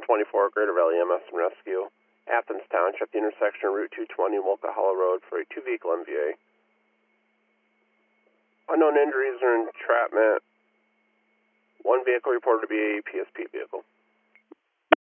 1024, Greater Valley EMS and Rescue, Athens Township, the intersection of Route 220 and Wolcott Hollow Road for a 2-vehicle MVA. Unknown injuries or entrapment. 1 vehicle reported to be a PSP vehicle.